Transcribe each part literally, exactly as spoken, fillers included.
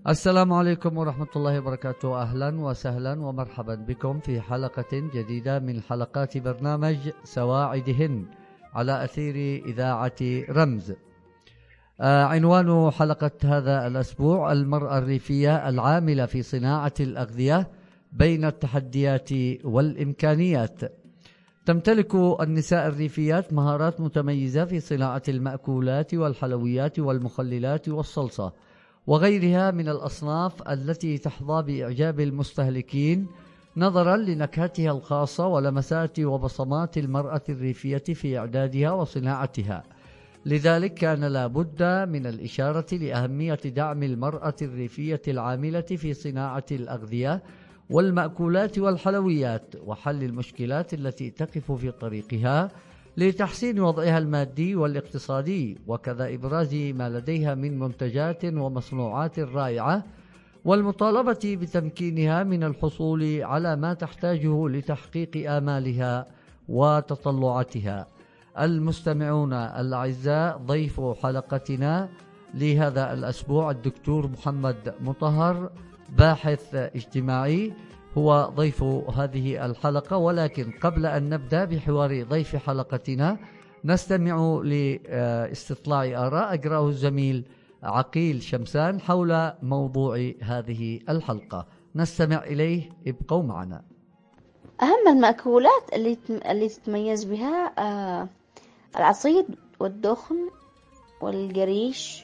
السلام عليكم ورحمة الله وبركاته. أهلا وسهلا ومرحبا بكم في حلقة جديدة من حلقات برنامج سواعدهن على أثير إذاعة رمز. آه عنوان حلقة هذا الأسبوع: المرأة الريفية العاملة في صناعة الأغذية بين التحديات والإمكانيات. تمتلك النساء الريفيات مهارات متميزة في صناعة المأكولات والحلويات والمخللات والصلصة وغيرها من الأصناف التي تحظى بإعجاب المستهلكين نظرا لنكهتها الخاصة ولمسات وبصمات المرأة الريفية في إعدادها وصناعتها. لذلك كان لا بد من الإشارة لأهمية دعم المرأة الريفية العاملة في صناعة الأغذية والمأكولات والحلويات وحل المشكلات التي تقف في طريقها لتحسين وضعها المادي والاقتصادي، وكذا إبراز ما لديها من منتجات ومصنوعات رائعة، والمطالبة بتمكينها من الحصول على ما تحتاجه لتحقيق آمالها وتطلعاتها. المستمعون الأعزاء، ضيف حلقتنا لهذا الأسبوع الدكتور محمد مطهر، باحث اجتماعي، هو ضيف هذه الحلقة. ولكن قبل أن نبدأ بحوار ضيف حلقتنا نستمع لاستطلاع آراء أجراه الزميل عقيل شمسان حول موضوع هذه الحلقة. نستمع إليه، ابقوا معنا. أهم المأكولات اللي اللي تتميز بها آه العصيد والدخن والقريش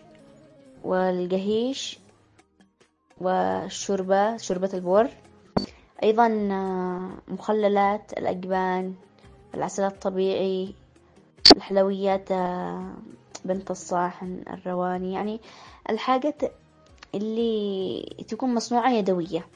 والقهيش والشوربة، شوربة البر، أيضا مخللات الأجبان، العسل الطبيعي، الحلويات بنت الصاحن، الرواني، يعني الحاجات اللي تكون مصنوعة يدوية.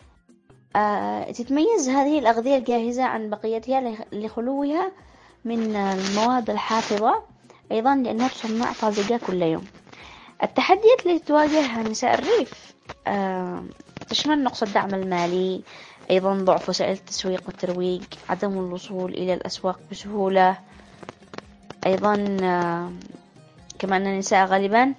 تتميز هذه الأغذية الجاهزة عن بقيتها لخلوها من المواد الحافظة، أيضا لأنها تصنع طازجة كل يوم. التحديات اللي تواجه نساء الريف تشمل نقص الدعم المالي، أيضا ضعف وسائل التسويق والترويج، عدم الوصول إلى الأسواق بسهولة، أيضا كمان النساء غالبا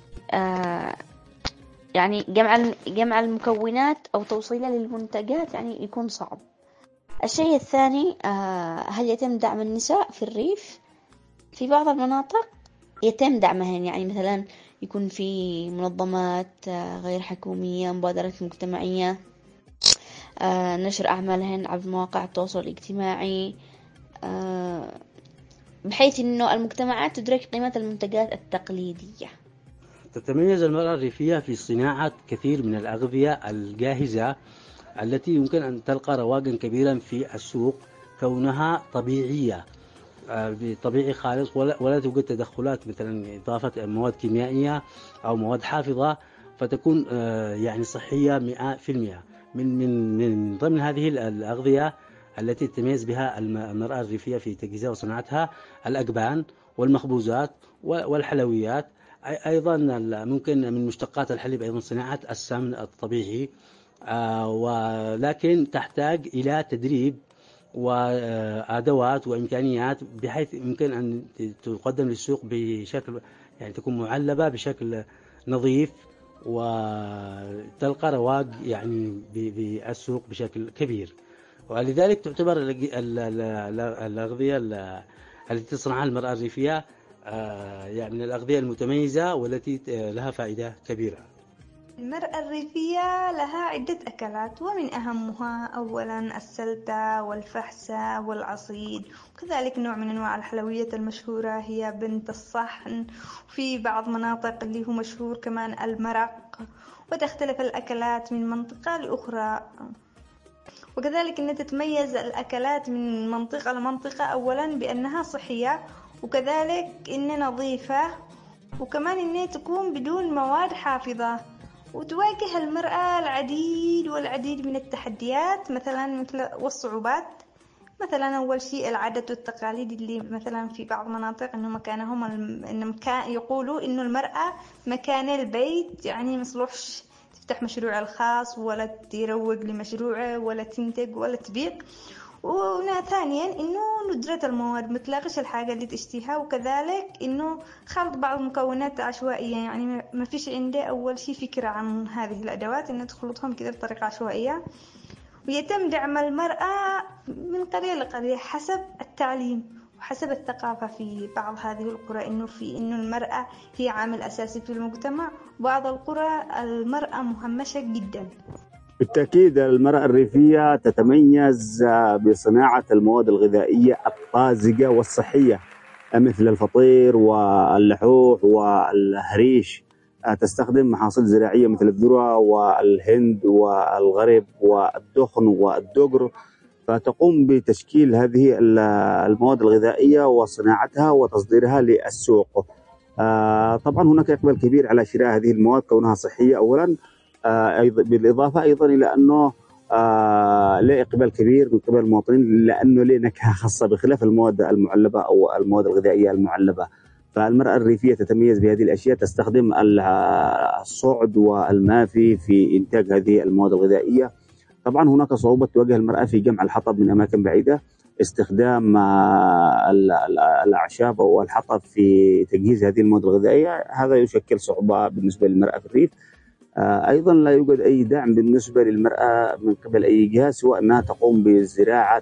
يعني جمع جمع المكونات أو توصيلها للمنتجات يعني يكون صعب. الشيء الثاني، هل يتم دعم النساء في الريف؟ في بعض المناطق يتم دعمهن، يعني مثلا يكون في منظمات غير حكومية، مبادرات مجتمعية، نشر أعمالهن عبر مواقع التواصل الاجتماعي، بحيث أنه المجتمعات تدرك قيمة المنتجات التقليدية. تتميز المرأة الريفية في صناعة كثير من الأغذية الجاهزة التي يمكن أن تلقى رواجا كبيرا في السوق، كونها طبيعية بطبيعي خالص، ولا توجد تدخلات مثلا إضافة مواد كيميائية أو مواد حافظة، فتكون يعني صحية مئة في المئة. من من من ضمن هذه الأغذية التي تتميز بها المرأة الريفية في تجهيزها وصناعتها الأجبان والمخبوزات والحلويات، أيضا ممكن من مشتقات الحليب أيضا صناعة السمن الطبيعي، ولكن تحتاج إلى تدريب وأدوات وإمكانيات بحيث يمكن أن تقدم للسوق بشكل يعني تكون معلبة بشكل نظيف وتلقى رواج يعني بالسوق بشكل كبير. ولذلك تعتبر الأغذية التي تصنعها المرأة الريفية يعني من الأغذية المتميزة والتي لها فائدة كبيرة. المرأة الريفية لها عدة أكلات، ومن أهمها أولا السلتة والفحسة والعصيد، وكذلك نوع من أنواع الحلويات المشهورة هي بنت الصحن، وفي بعض مناطق اللي هو مشهور كمان المرق، وتختلف الأكلات من منطقة لأخرى. وكذلك أن تتميز الأكلات من منطقة لمنطقة أولا بأنها صحية، وكذلك أن نظيفة، وكمان أنها تكون بدون مواد حافظة. وتواجه المرأة العديد والعديد من التحديات مثلا مثل والصعوبات، مثلا أول شيء العادات والتقاليد اللي مثلا في بعض المناطق إنه مكانهم إنه مكان يقولوا إنه المرأة مكان البيت، يعني مصلوحش تفتح مشروع الخاص ولا تروج لمشروعه ولا تنتج ولا تبيع. وثانيا إنه ندرة المواد، متلاقيش الحاجة اللي تشتيها، وكذلك إنه خلط بعض المكونات عشوائية، يعني ما فيش عنده أول شيء فكرة عن هذه الأدوات، إنه تخلطهم كده بطريقة عشوائية. ويتم دعم المرأة من قرية لقرية حسب التعليم وحسب الثقافة في بعض هذه القرى، إنه في إنه المرأة هي عامل أساسي في المجتمع، وبعض القرى المرأة مهمشة جدا. بالتأكيد المرأة الريفية تتميز بصناعة المواد الغذائية الطازجة والصحية مثل الفطير واللحوح والهريش. تستخدم محاصيل زراعية مثل الذرة والهند والغرب والدخن والدقر، فتقوم بتشكيل هذه المواد الغذائية وصناعتها وتصديرها للسوق. طبعا هناك إقبال كبير على شراء هذه المواد كونها صحية أولا، بالإضافة أيضا إلى أنه له إقبال كبير من قبل المواطنين لأنه له نكهة خاصة بخلاف المواد المعلبة أو المواد الغذائية المعلبة. فالمرأة الريفية تتميز بهذه الأشياء، تستخدم الصعد والمافي في إنتاج هذه المواد الغذائية. طبعا هناك صعوبة تواجه المرأة في جمع الحطب من أماكن بعيدة، استخدام الأعشاب أو الحطب في تجهيز هذه المواد الغذائية، هذا يشكل صعوبة بالنسبة للمرأة في الريف. أيضا لا يوجد أي دعم بالنسبة للمرأة من قبل أي جهة، سواء أنها تقوم بزراعة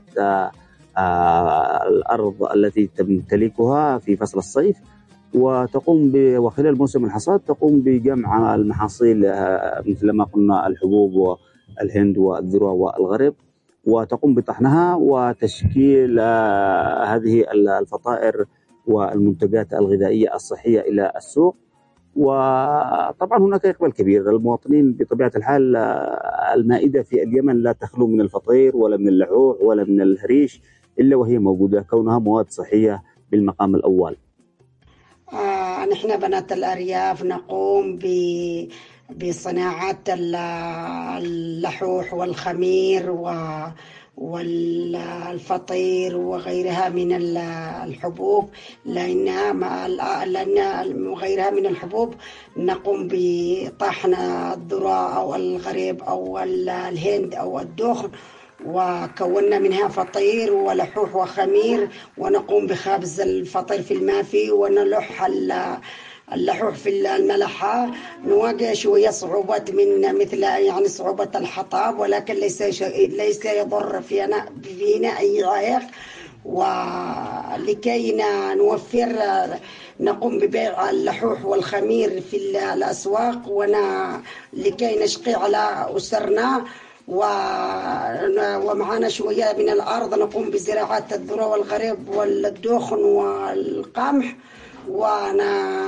الأرض التي تمتلكها في فصل الصيف، وتقوم وخلال موسم الحصاد تقوم بجمع المحاصيل مثل ما قلنا الحبوب والهند والذرة والغرب، وتقوم بطحنها وتشكيل هذه الفطائر والمنتجات الغذائية الصحية إلى السوق. وطبعا هناك إقبال كبير. المواطنين بطبيعة الحال المائدة في اليمن لا تخلو من الفطير ولا من اللحوح ولا من الهريش إلا وهي موجودة كونها مواد صحية بالمقام الأول. آه نحن بنات الأرياف نقوم ب بصناعة اللحوح والخمير و والفطير وغيرها من الحبوب، لأنها لأن وغيرها من الحبوب نقوم بطحن الذرة أو الغريب أو الهند أو الدخن، وكونا منها فطير ولحوح وخمير، ونقوم بخبز الفطير في المافي ونلح اللحوح في الملحة. نواجه شوية صعوبات من مثل يعني صعوبة الحطب، ولكن ليس ليس يضر فينا فينا أي عائق. ولكي نوفر نقوم ببيع اللحوح والخمير في الأسواق، ولكي نشقي على أسرنا، ومعنا شوية من الأرض نقوم بزراعة الذرة والغريب والدخن والقمح، ونستوى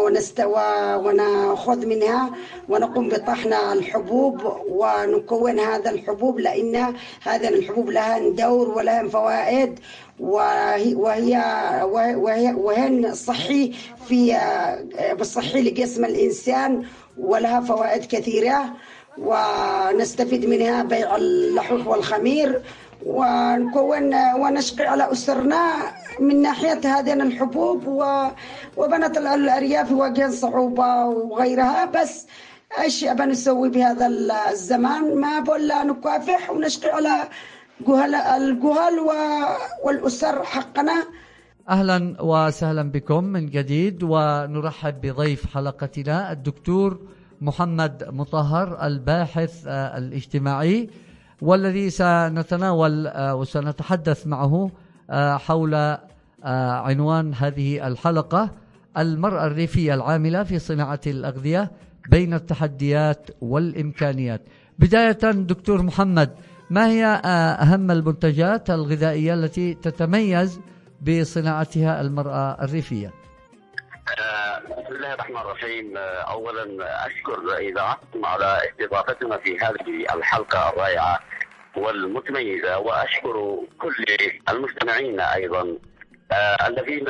ونأخذ منها ونقوم بطحن الحبوب ونكون هذا الحبوب، لأن هذا الحبوب لها دور ولها فوائد، وهي وهي وهي صحي في صحي لجسم الإنسان ولها فوائد كثيرة، ونستفيد منها بيع اللحوح والخمير، ونكون ونشقي على أسرنا من ناحية هذين الحبوب. وبنات الأرياف يواجهن صعوبة وغيرها، بس ايش بنسوي بهذا الزمان؟ ما بقول نكافح ونشقي على جهل الجهل والأسر حقنا. أهلا وسهلا بكم من جديد، ونرحب بضيف حلقتنا الدكتور محمد مطهر الباحث الاجتماعي، والذي سنتناول وسنتحدث معه حول عنوان هذه الحلقة: المرأة الريفية العاملة في صناعة الأغذية بين التحديات والإمكانيات. بداية دكتور محمد، ما هي أهم المنتجات الغذائية التي تتميز بصناعتها المرأة الريفية؟ بسم الله الرحمن الرحيم. أولا أشكر إذاعتكم على استضافتنا في هذه الحلقة الرائعة والمتميزة، وأشكر كل المستمعين أيضا الذين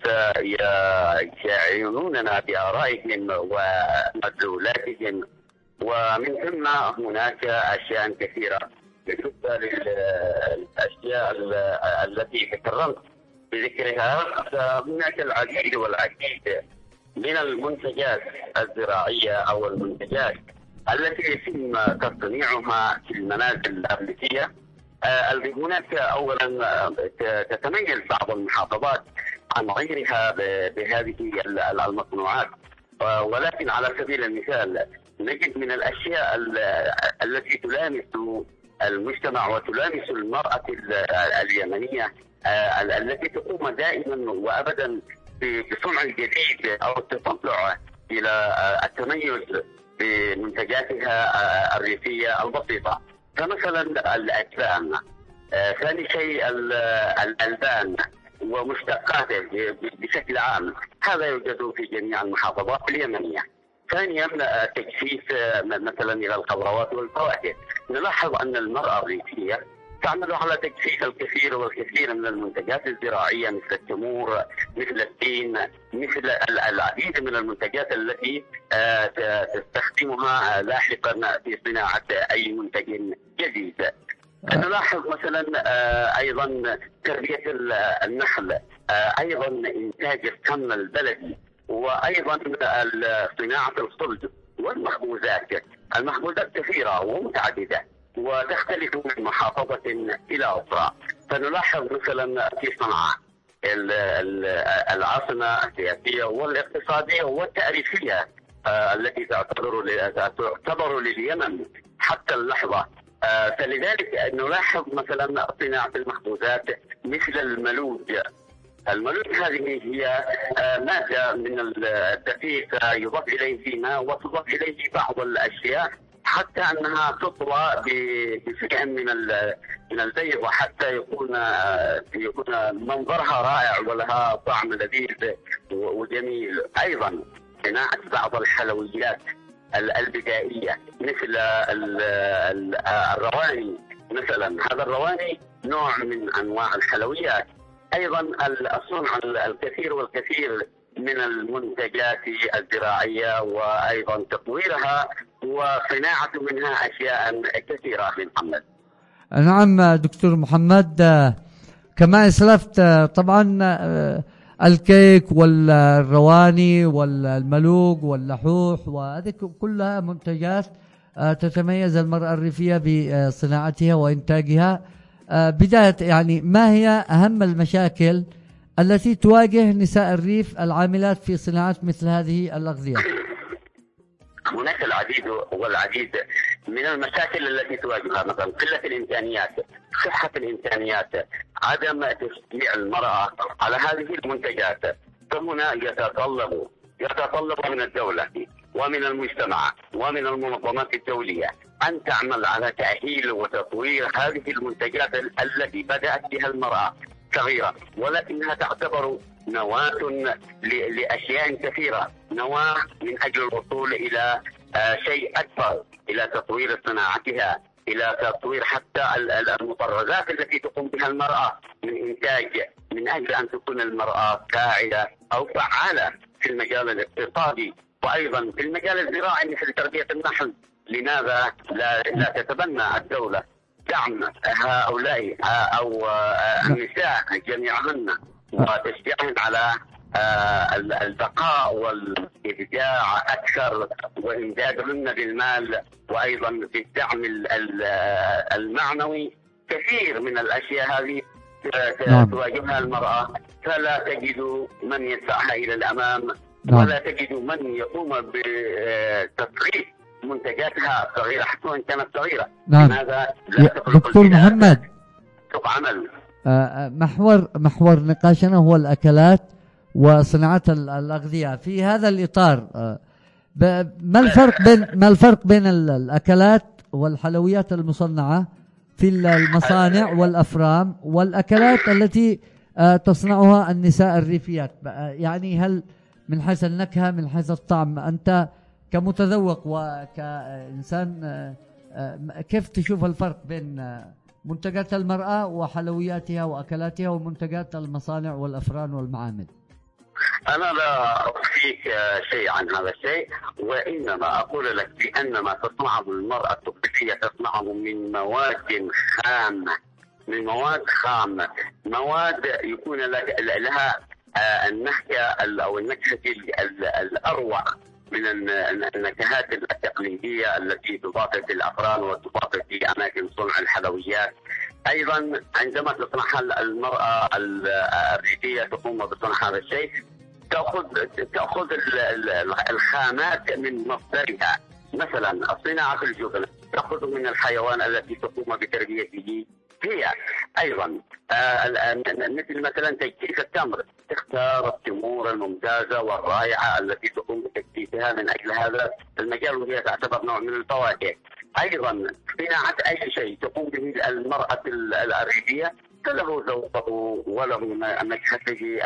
يعينوننا بآرائهم ومدلولاتهم، ومن ثم هناك أشياء كثيرة بالنسبة للأشياء التي تكرمت بذكرها. هناك العديد والعديد من المنتجات الزراعية أو المنتجات التي يتم تصنيعها في المنازل الأمريكية هناك أولا تتميز بعض المحافظات عن غيرها بهذه المصنوعات، ولكن على سبيل المثال نجد من الأشياء التي تلامس المجتمع وتلامس المرأة اليمنية التي تقوم دائما وأبدا بصنع الجديد أو التطلع إلى التميز بمنتجاتها الريفية البسيطة، فمثلا الأجبان. ثاني شيء الألبان ومشتقاته بشكل عام، هذا يوجد في جميع المحافظات اليمنية. ثانيا تجفيف مثلا إلى الخضروات والفواكه، نلاحظ أن المرأة الريفية تعمل على تجفيف الكثير والكثير من المنتجات الزراعية مثل التمور، مثل التين، مثل العديد من المنتجات التي تستخدمها لاحقا في صناعة أي منتج جديد. نلاحظ مثلا أيضا تربية النخل، أيضا إنتاج السمن البلدي، وأيضا صناعة الصلد والمخبوزات. المخبوزات كثيرة ومتعددة وتختلف من محافظة إلى أخرى. فنلاحظ مثلا في صنعاء العاصمة السياسية والاقتصادية والتعريفية التي تعتبر تعتبر لليمن حتى اللحظة، فلذلك نلاحظ مثلا صناعة المخبوزات مثل الملوج. الملوج هذه هي مادة من الدقيق يضاف إليه ماء وتضاف إليه بعض الأشياء حتى أنها تطوى بشيء من من البيض وحتى يكون يكون منظرها رائع ولها طعم لذيذ وجميل. أيضا صناعة بعض الحلويات البدائية مثل الرواني مثلا، هذا الرواني نوع من أنواع الحلويات. أيضا الصنع الكثير والكثير من المنتجات الزراعية وأيضا تطويرها وصناعة منها أشياء كثيرة من محمد. نعم دكتور محمد، كما أسلفت طبعا الكيك والرواني والملوق واللحوح وهذه كلها منتجات تتميز المرأة الريفية بصناعتها وإنتاجها. بداية يعني ما هي أهم المشاكل التي تواجه نساء الريف العاملات في صناعة مثل هذه الأغذية؟ هناك العديد والعديد من المشاكل التي تواجهها، مثلا قلة الإمكانيات، صحة الإمكانيات، عدم تشجيع المرأة على هذه المنتجات. فهنا يتطلب يتطلب من الدولة ومن المجتمع ومن المنظمات الدولية أن تعمل على تأهيل وتطوير هذه المنتجات التي بدأت بها المرأة صغيرة، ولكنها تعتبر نواة لأشياء كثيرة، نواة من أجل الوصول إلى شيء أكبر، إلى تطوير صناعتها، إلى تطوير حتى المطرزات التي تقوم بها المرأة من إنتاج، من أجل أن تكون المرأة فاعلة أو فعالة في المجال الاقتصادي وأيضا في المجال الزراعي مثل تربية النحل. لماذا لا, لا تتبنى الدولة دعم هؤلاء أو النساء جميعهن وتشجيعهن على البقاء والإبداع أكثر وإمدادهن بالمال وأيضا بالدعم المعنوي؟ كثير من الأشياء هذه تواجهها المرأة، فلا تجد من يدفعها إلى الأمام ولا تجد من يقوم بتصريف منتجاتها صغيرة حتى وإن كانت صغيرة. نعم. لماذا لا دكتور محمد، عمل محور محور نقاشنا هو الأكلات وصناعة الأغذية. في هذا الإطار ما الفرق بين ما الفرق بين الأكلات والحلويات المصنعة في المصانع والأفرام والأكلات التي تصنعها النساء الريفيات؟ يعني هل من حيث النكهة، من حيث الطعم، أنت كمتذوق وكإنسان كيف تشوف الفرق بين منتجات المرأة وحلوياتها وأكلاتها ومنتجات المصانع والأفران والمعامل؟ أنا لا أخفيك شيء عن هذا الشيء، وإنما أقول لك بأن ما تصنعه المرأة الريفية تصنعه من مواد خام، من مواد خام، مواد يكون لها النكهة أو النكهة الأروع من النكهات التقليدية التي تضاف في الأفران وتضاف في أماكن صنع الحلويات. أيضا عندما تصنع المرأة الريفية تقوم بصنع هذا الشيء، تأخذ تأخذ الخامات من مصدرها. مثلا الصناعة في الجبن تأخذ من الحيوان الذي تقوم بتربيته هي. أيضا مثل مثلا تجفيف التمر، تختار التمور الممتازة والرائعة التي تقوم بتجفيفها من أجل هذا المجال، وهي تعتبر نوع من الفواكه. أيضا صناعة أي شيء تقوم به المرأة الريفية فله ذوقه وله نكهته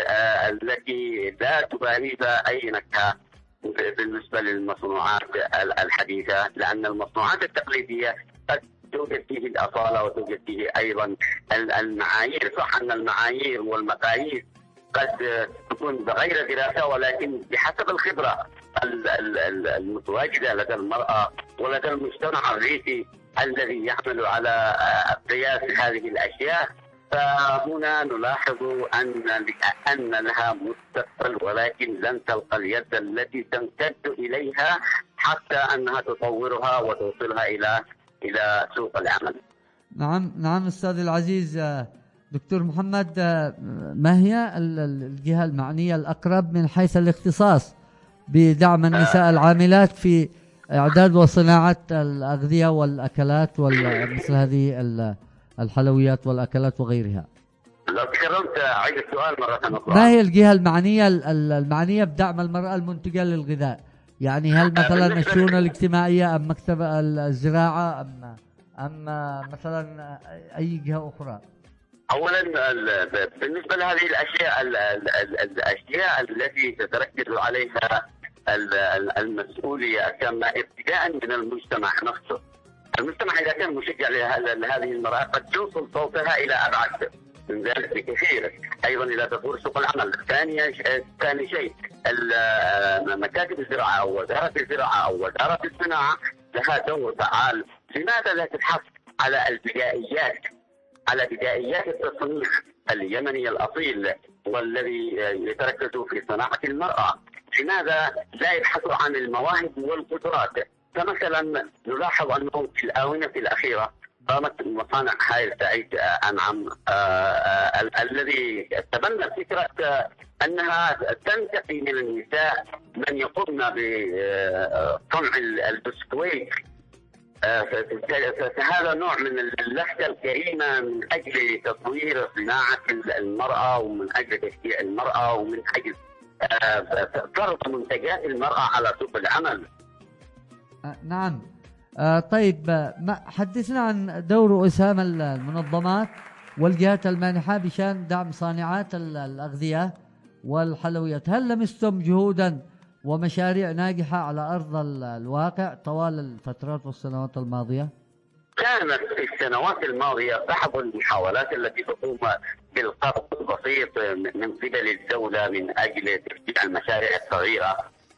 التي لا تبالي أي نكهة بالنسبة للمصنوعات الحديثة، لأن المصنوعات التقليدية قد توجد فيه الأصالة وتوجد فيه أيضا المعايير. صح أن المعايير والمقاييس قد تكون بغير دراسة، ولكن بحسب الخبرة المتواجدة لدى المرأة ولدى المجتمع الريفي الذي يعمل على قياس هذه الأشياء، فهنا نلاحظ أن أن لها مستقبل، ولكن لن تلقى اليد التي تمتد إليها حتى أنها تطورها وتوصلها إلى إلى سوق العمل. نعم نعم أستاذ العزيز دكتور محمد، ما هي الجهة المعنية الأقرب من حيث الاختصاص بدعم النساء العاملات في إعداد وصناعة الأغذية والأكلات ومثل هذه الحلويات والأكلات وغيرها؟ لو تكرمت أعيد السؤال مرة أخرى. ما هي الجهة المعنية المعنية بدعم المرأة المنتجة للغذاء؟ يعني هل مثلا الشؤون الاجتماعية أم مكتب الزراعة أم أم مثلا أي جهة أخرى؟ أولا بالنسبة لهذه الأشياء الأشياء التي تتركز عليها المسؤولية كما ابتداء من المجتمع نفسه. المجتمع إذا كان مشجع لهذه المرأة قد توصل صوتها إلى أبعد من ذلك بكثير. أيضا إذا تطور سوق العمل. ثاني ثاني شيء مكاتب الزراعة أو وزارة الزراعة أو وزارة الصناعة لها دور فعال. لماذا لا تبحث على البدائيات على بدائيات التصنيع اليمني الأصيل والذي يتركز في صناعة المرأة؟ لماذا لا يبحثوا عن المواهب والقدرات؟ فمثلا نلاحظ أنه في الآونة الأخيرة قامت مصانع خالد سعيد أنعم الذي تبنى فكرة أنها تنتقي من النساء من يقومن بصنع البسكويت. فهذا نوع من اللفتة الكريمة من أجل تطوير صناعة المرأة ومن أجل تشجيع المرأة ومن أجل فرض منتجات المرأة على سوق العمل. نعم. آه طيب، ما حدثنا عن دور وإسهام المنظمات والجهات المانحة بشأن دعم صانعات الأغذية والحلويات. هل لمستم جهودا ومشاريع ناجحة على أرض الواقع طوال الفترات والسنوات الماضية؟ كانت في السنوات الماضية بعض المحاولات التي تقوم بالقرض البسيط من قبل الدولة من أجل تشجيع المشاريع الصغيرة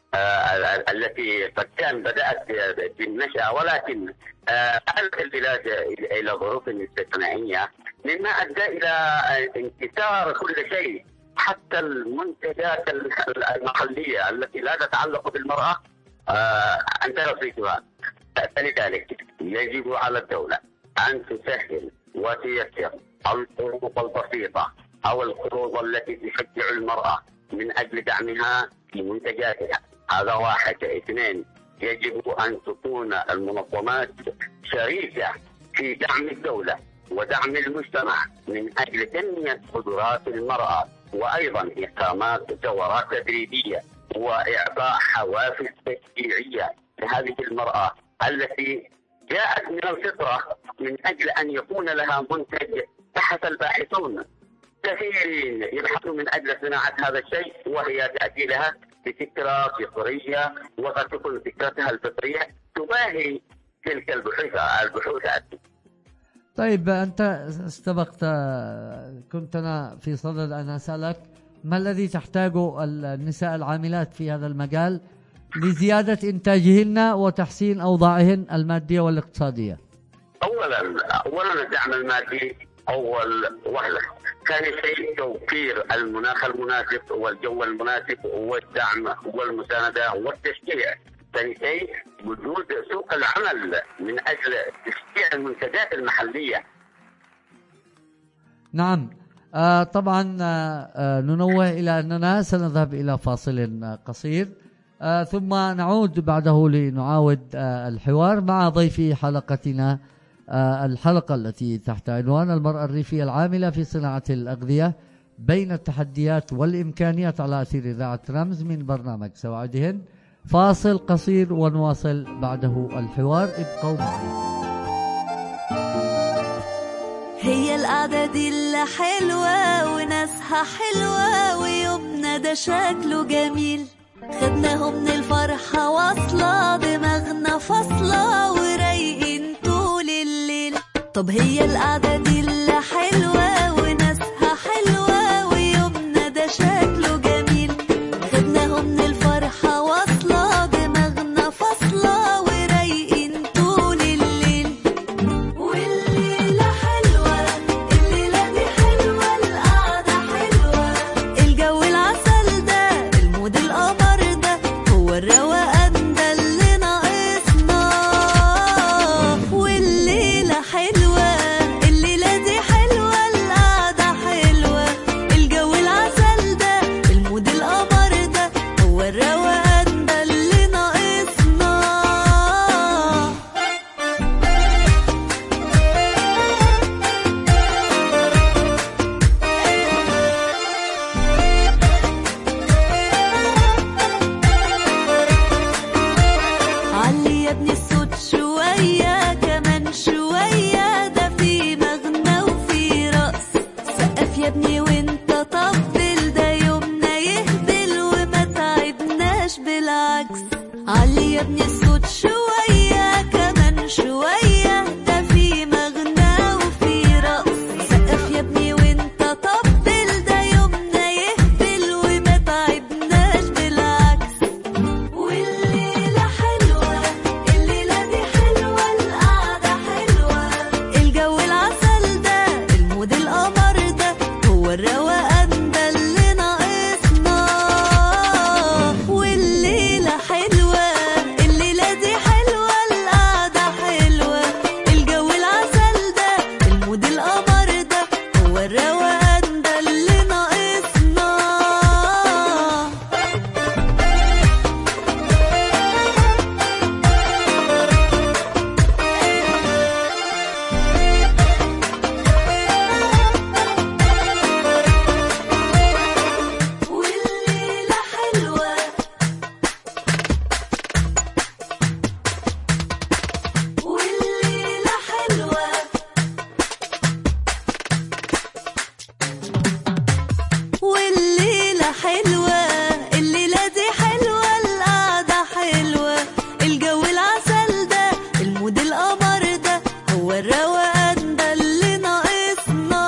آه التي قد كان بدأت بالنشأة، ولكن آلت البلاد إلى ظروف استثنائية مما أدى إلى انكسار كل شيء، حتى المنتجات المحلية التي لا تتعلق بالمرأة آه أن ترصدها. فلذلك يجب على الدولة أن تسهل وتيسر القروض البسيطة أو القروض التي تشجع المرأة من أجل دعمها في منتجاتها. هذا واحد. اثنين، يجب أن تكون المنظمات شريكة في دعم الدولة ودعم المجتمع من أجل تنمية قدرات المرأة، وأيضا إقامات دورات تدريبية وإعطاء حوافز تشجيعية لهذه المرأة التي جاءت من الفطرة من أجل أن يكون لها منتج. بحث الباحثون كثيرين يبحثون من أجل صناعة هذا الشيء، وهي تأتي لها بفكرة فطرية، وقد تكون فكرتها الفطرية تباهي تلك البحوث البحوثات. طيب، أنت استبقت، كنت أنا في صدد أن أسألك ما الذي تحتاجه النساء العاملات في هذا المجال لزيادة إنتاجهن وتحسين أوضاعهن المادية والاقتصادية؟ أولا أولا الدعم المادي أول وهلة. ثاني شيء توفير المناخ المناسب والجو المناسب والدعم والمساندة والتشجيع. ثاني شيء وجود سوق العمل من أجل تشجيع المنتجات المحلية. نعم. آه طبعا آه ننوه إلى أننا سنذهب إلى فاصل قصير، آه ثم نعود بعده لنعاود آه الحوار مع ضيف حلقتنا، آه الحلقة التي تحت عنوان المرأة الريفية العاملة في صناعة الأغذية بين التحديات والإمكانيات، على أثير إذاعة رمز من برنامج سواعدهن. فاصل قصير ونواصل بعده الحوار، ابقوا معنا. هي القعدة دي اللي حلوة وناسها حلوة ويومنا ده شكله جميل، خدناهم من الفرحة واصلة دماغنا فاصلة ورايقين طول الليل. طب هي القعدة دي اللي حلوة وناسها حلوة ويومنا ده شكله جميل، خدناهم من الفرحة واصلة دماغنا فاصلة ورايقين طول الليل. والليلة حلوة الليلة دي حلوة القعدة حلوة، الجو العسل ده المود القمر ده هو الروقان ده اللي ناقصنا. والليلة حلوة الليلة دي حلوة القعدة حلوة، الجو العسل ده المود القمر ده هو الروقان ده اللي ناقصنا. علي يا ابني الصوت شوية كمان شوية، ده في مغنى وفي رقص. سقف يا ابني وانت طبل، ده يومنا يهبل وما تعبناش بالعكس. علي يا ابني الصوت شوية كمان شوية، ده في مغنى وفي رقص. سقف يا ابني وانت طبل، ده يومنا يهبل وما تعبناش بالعكس. والليلة حلوة الليلة دي حلوة القعدة حلوة، الجو العسل ده المود القمر ده هو الروقان ده اللي ناقصنا. والليلة حلوة الليلة دي حلوة القعدة حلوة، الجو العسل ده المود القمر ده هو الروقان ده اللي ناقصنا. والليلة حلوة والليلة حلوة والليلة حلوة الليلة دي حلوة القعدة حلوة، الجو العسل ده المود القمر ده هو الروقان ده اللي ناقصنا.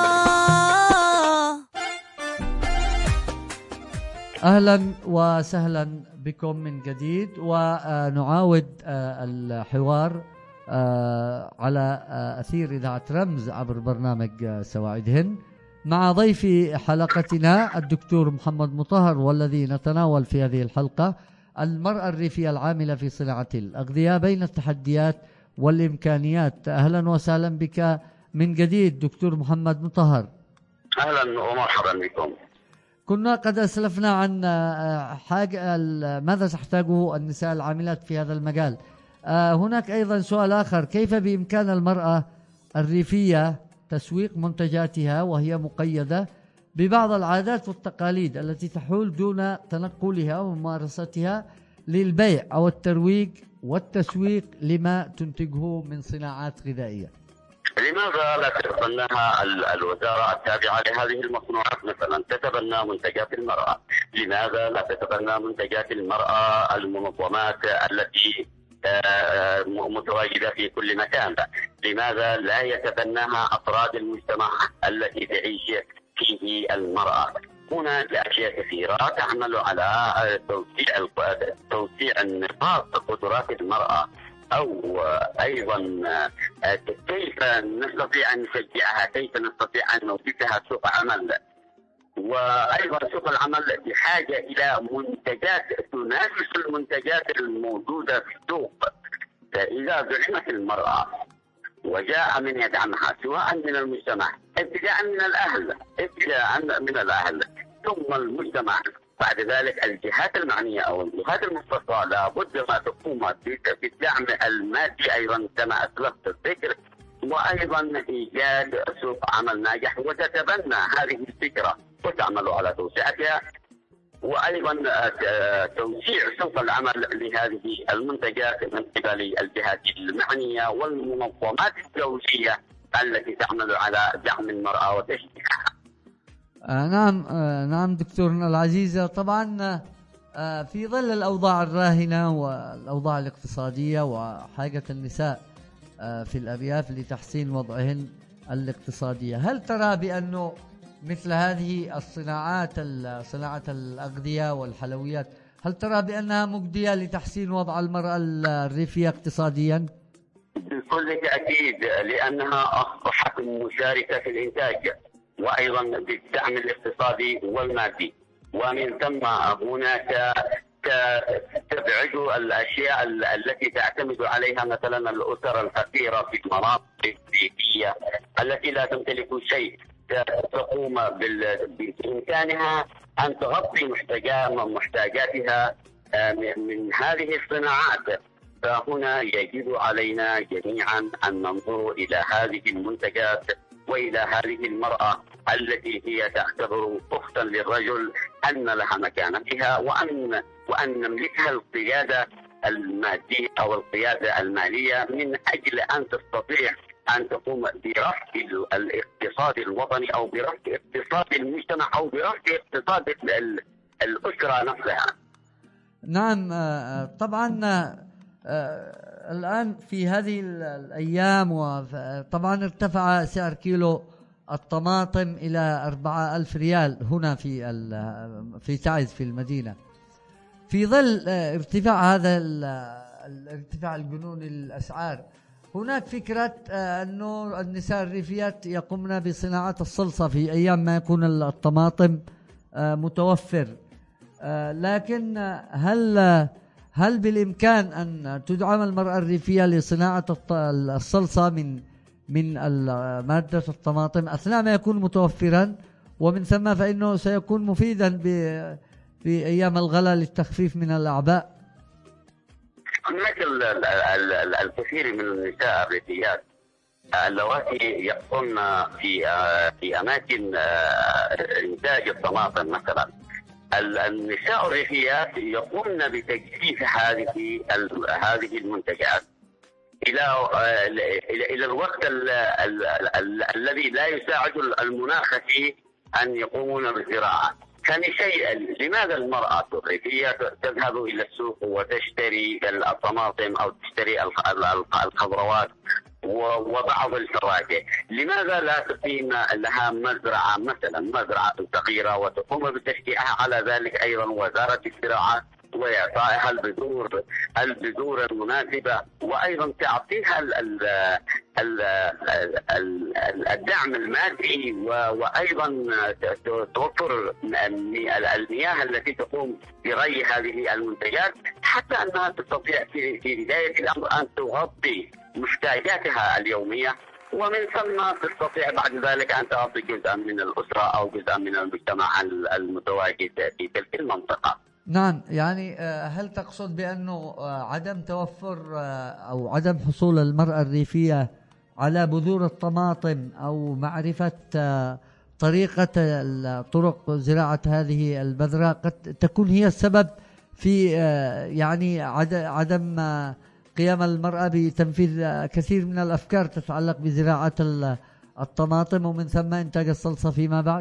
أهلا وسهلا بكم من جديد، ونعاود آه، الحوار آه، على آه، أثير إذاعة رمز عبر برنامج آه، سواعدهن مع ضيف حلقتنا الدكتور محمد مطهر، والذي نتناول في هذه الحلقة المرأة الريفية العاملة في صناعة الأغذية بين التحديات والإمكانيات. أهلا وسهلا بك من جديد دكتور محمد مطهر. اهلا ومرحبا بكم. كنا قد أسلفنا عن آه، حاجة ال- ماذا تحتاجه النساء العاملات في هذا المجال. آه، هناك أيضا سؤال آخر، كيف بإمكان المرأة الريفية تسويق منتجاتها وهي مقيدة ببعض العادات والتقاليد التي تحول دون تنقلها وممارستها للبيع أو الترويج والتسويق لما تنتجه من صناعات غذائية؟ لماذا لا تتبناها ال- الوزارة التابعة لهذه المصنوعات مثلا تتبنى منتجات المرأة؟ لماذا لا تتبنى منتجات المرأة المنظمات التي آه، م- متواجدة في كل مكان؟ لماذا لا يتبناها أفراد المجتمع التي تعيش فيه المرأة؟ هناك أشياء كثيرة تعمل على آه، توسيع الق- توسيع نطاق قدرات المرأة، أو أيضا كيف نستطيع أن نشجعها، كيف نستطيع أن نوجدها سوق عمل. وأيضا سوق العمل بحاجة إلى منتجات تنافس المنتجات الموجودة في السوق. فإذا دعمت المرأة وجاء من يدعمها سواء من المجتمع ابتداء من الأهل ابتداء من الأهل ثم المجتمع، بعد ذلك الجهات المعنية أو الجهات المختصة لابد ما تقوم بالدعم المادي أيضا كما أسلفت الذكر، وأيضا إيجاد سوق عمل ناجح وتتبنى هذه الفكرة وتعمل على توسعتها، وأيضا توسيع سوق العمل لهذه المنتجات من قبل الجهات المعنية والمنظمات الدولية التي تعمل على دعم المرأة وتشجيعها. آه نعم آه نعم دكتورنا العزيز، طبعا آه في ظل الأوضاع الراهنة والأوضاع الاقتصادية وحاجة النساء آه في الأرياف لتحسين وضعهن الاقتصادية، هل ترى بأنه مثل هذه الصناعات صناعة الأغذية والحلويات هل ترى بأنها مجدية لتحسين وضع المرأة الريفية اقتصاديا؟ بكل تأكيد، لأنها أصبحت مشاركة في الإنتاج وأيضا بالدعم الاقتصادي والمادي، ومن ثم هناك تبعد الأشياء التي تعتمد عليها مثلا الأسر الفقيرة في المناطق الريفية التي لا تمتلك شيء، تقوم بإمكانها أن تغطي محتاجاتها من هذه الصناعات. فهنا يجب علينا جميعا أن ننظر إلى هذه المنتجات وإلى هذه المرأة التي هي تعتبر أختا للرجل أن لها مكانة فيها، وأن وأن نملكها القيادة المادية أو القيادة المالية من أجل أن تستطيع أن تقوم برفع الاقتصاد الوطني أو برفع اقتصاد المجتمع أو برفع اقتصاد الأسرة نفسها. نعم طبعا الآن في هذه الأيام وطبعا ارتفع سعر كيلو الطماطم إلى أربعة ألف ريال هنا في في تعز في المدينة، في ظل ارتفاع هذا الارتفاع الجنوني للأسعار. هناك فكرة أنه النساء الريفيات يقومن بصناعة الصلصة في أيام ما يكون الطماطم متوفر، لكن هل هل بالإمكان أن تدعم المرأة الريفية لصناعة الصلصة من من مادة الطماطم أثناء ما يكون متوفرا، ومن ثم فإنه سيكون مفيدا في أيام الغلاء للتخفيف من الأعباء؟ هناك الكثير من النساء الريفيات اللواتي يقومن في في أماكن إنتاج الطماطم مثلا. النساء الريفيات يقومن بتجفيف هذه هذه المنتجات إلى إلى الوقت الذي لا يساعد المناخ فيه أن يقومون بالزراعة. ثاني شيء، لماذا المرأة الريفية تذهب إلى السوق وتشتري الطماطم أو تشتري الخضروات وبعض الفواكه؟ لماذا لا تقيم لها مزرعة مثلا مزرعة صغيرة وتقوم بتشجيعها على ذلك أيضا وزارة الزراعة وإعطائها البذور البذور المناسبة، وأيضا تعطيها ال ال ال الدعم المادي، وأيضا توفر المياه التي تقوم بري هذه المنتجات حتى أنها تستطيع في بداية الأمر أن تغطي محتاجاتها اليومية، ومن ثم تستطيع بعد ذلك أن تغطي جزءا من الأسرة أو جزءا من المجتمع المتواجد في تلك المنطقة. نعم، يعني هل تقصد بأنه عدم توفر أو عدم حصول المرأة الريفية على بذور الطماطم أو معرفة طريقة طرق زراعة هذه البذرة قد تكون هي السبب في يعني عدم قيام المرأة بتنفيذ كثير من الأفكار تتعلق بزراعة الطماطم ومن ثم إنتاج الصلصة فيما بعد؟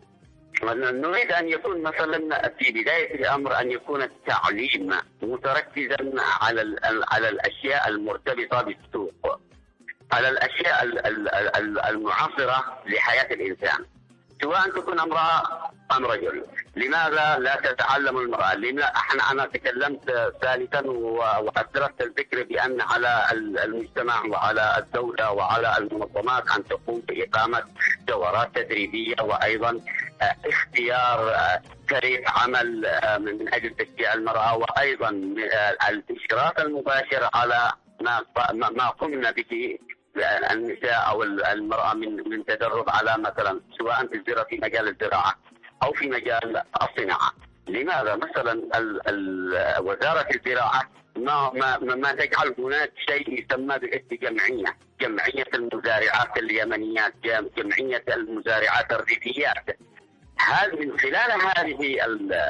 نريد أن يكون مثلا في بداية الأمر أن يكون التعليم متركزا على على الأشياء المرتبطة بالسوق، على الأشياء المعاصرة لحياة الإنسان، سواء تكون امرأة أم رجل. لماذا لا تتعلم المرأة؟ لما احنا أنا تكلمت ثالثا وأثرت الذكر بأن على المجتمع وعلى الدولة وعلى المنظمات أن تقوم بإقامة دورات تدريبية وأيضا اختيار فريق عمل من أجل تشجيع المرأة، وأيضا الإشراف المباشر على ما ما قمنا به النساء أو المرأة من من تدرب على مثلا سواء في الزراعة في مجال الزراعة أو في مجال الصناعة. لماذا مثلا ال ال وزارة الزراعة ما ما ما تجعل هناك شيء يسمى بالجمعية، جمعية المزارعات اليمنيات، جمعية المزارعات الريفيات. هذا من خلال هذه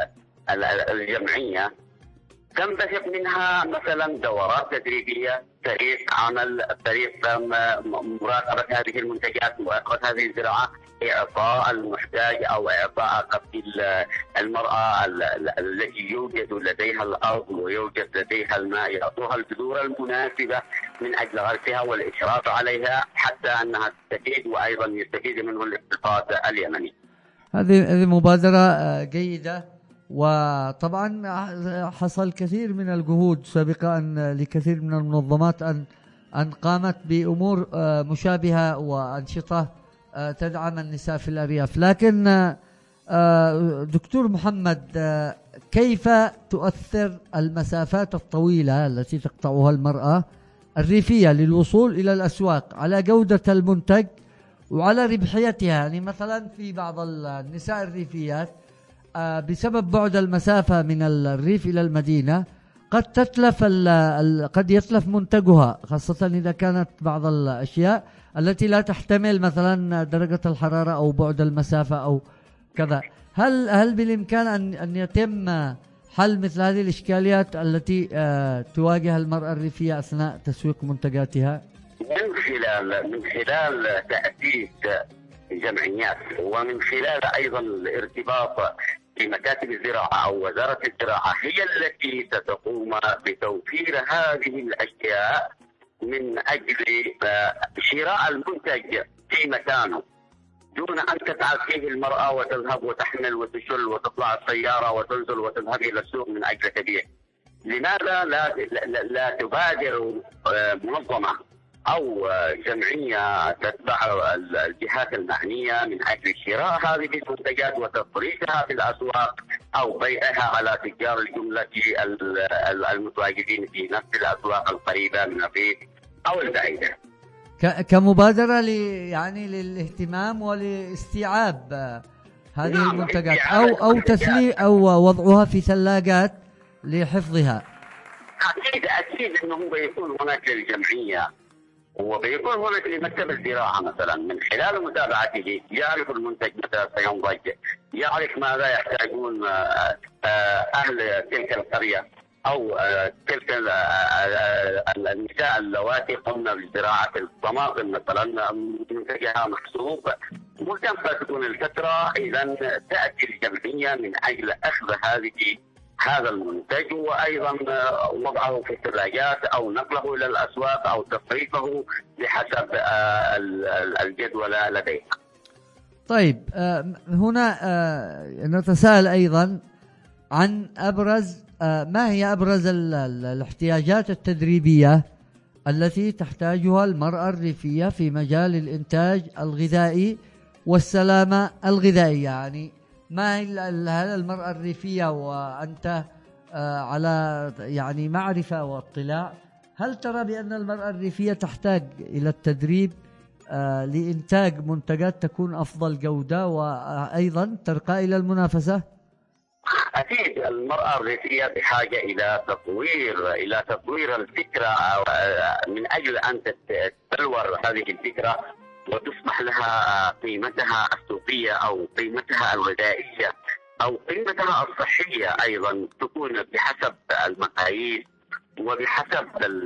الجمعية تنبثق منها مثلا دورات تدريبية، فريق عمل، فريق مراقبة هذه المنتجات، مراقبة هذه الزراعة، إعطاء المحتاج أو إعطاء قصد المرأة التي يوجد لديها الأرض ويوجد لديها الماء، يعطوها البذور المناسبة من أجل غرسها والإشراف عليها حتى أنها تستفيد وأيضا يستفيد منه الاقتصاد اليمني. هذه هذه مبادرة جيدة، وطبعا حصل كثير من الجهود سابقا لكثير من المنظمات أن أن قامت بأمور مشابهة وأنشطة تدعم النساء في الأرياف. لكن دكتور محمد، كيف تؤثر المسافات الطويلة التي تقطعها المرأة الريفية للوصول إلى الأسواق على جودة المنتج وعلى ربحيتها؟ يعني مثلا في بعض النساء الريفيات بسبب بعد المسافة من الريف إلى المدينة قد تتلف قد يتلف منتجها، خاصة إذا كانت بعض الأشياء التي لا تحتمل مثلا درجة الحرارة أو بعد المسافة أو كذا. هل هل بالإمكان أن أن يتم حل مثل هذه الإشكاليات التي تواجه المرأة الريفية أثناء تسويق منتجاتها؟ من خلال من خلال تأسيس جمعيات، ومن خلال أيضا الارتباط بمكاتب الزراعة أو وزارة الزراعة، هي التي ستقوم بتوفير هذه الأشياء من أجل شراء المنتج في مكانه، دون أن تتعب فيه المرأة وتذهب وتحمل وتشل وتطلع السيارة وتنزل وتذهب إلى السوق من أجل تبيع. لماذا لا لا, لا تبادر منظمة أو جمعية تتبع الجهات المعنية من أجل شراء هذه المنتجات وتفريشها في الأسواق أو بيعها على تجار الجملة المتواجدين في نفس الأسواق القريبة من الريف أو البعيدة، كمبادرة يعني للاهتمام ولاستيعاب هذه نعم المنتجات أو أو تسليم أو وضعها في ثلاجات لحفظها. أكيد أكيد أنه بيكون هناك للجمعية وبيكون هناك لمكتب الزراعة مثلا من خلال متابعته يعرف المنتج متى سينضج، يعرف ماذا يحتاجون أهل تلك القرية أو تلك النساء اللواتي قمنا بزراعة الطماطم مثلا منتجها محسوب وكم تكون الفترة، إذا تأتي الجمعية من أجل أخذ هذه هذا المنتج وأيضا وضعه في الثلاجات أو نقله إلى الأسواق أو تفريقه بحسب الجدول لديها. طيب، هنا نتساءل أيضا عن أبرز ما هي أبرز الاحتياجات التدريبية التي تحتاجها المرأة الريفية في مجال الإنتاج الغذائي والسلامة الغذائية؟ يعني ما هل المرأة الريفية وأنت على يعني معرفة واطلاع، هل ترى بأن المرأة الريفية تحتاج إلى التدريب لإنتاج منتجات تكون أفضل جودة وأيضا ترقى إلى المنافسة؟ أكيد المرأة الريفية بحاجة إلى تطوير إلى تطوير الفكرة من أجل أن تتبلور هذه الفكرة وتصبح لها قيمتها السوقية أو قيمتها الغذائية أو قيمتها الصحية، أيضا تكون بحسب المقاييس وبحسب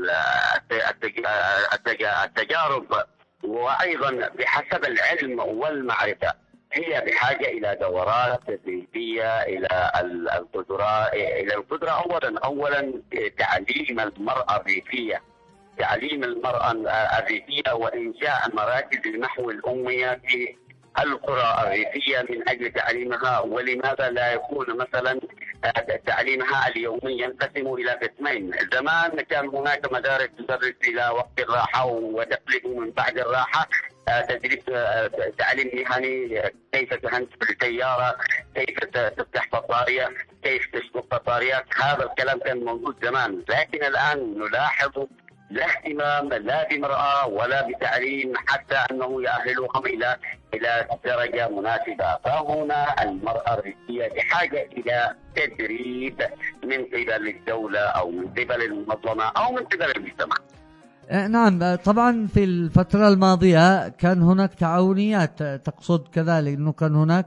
التجارب وأيضا بحسب العلم والمعرفة. هي بحاجة إلى دورات تدريبية، إلى القدرة إلى القدرة أولا أولا تعليم المرأة الريفية، تعليم المرأة الريفية وإنشاء مراكز النحو الأمية في القرى الريفية من أجل تعليمها. ولماذا لا يكون مثلا تعليمها اليومي ينقسم إلى قسمين؟ زمان كان هناك مدارس تدرس إلى وقت الراحة وتقلب من بعد الراحة تدريس تعليم مهني، كيف تهندس السيارة، كيف تفتح بطارية، كيف تسلق بطاريات. هذا الكلام كان موجود زمان، لكن الآن نلاحظ لا اهتمام لا بامرأة ولا بتعليم حتى أنه يؤهلهم إلى إلى درجة مناسبة. فهنا المرأة الريفية بحاجة إلى تدريب من قبل الدولة أو من قبل المنظمة أو من قبل المجتمع. نعم طبعا في الفترة الماضية كان هناك تعاونيات، تقصد كذلك أنه كان هناك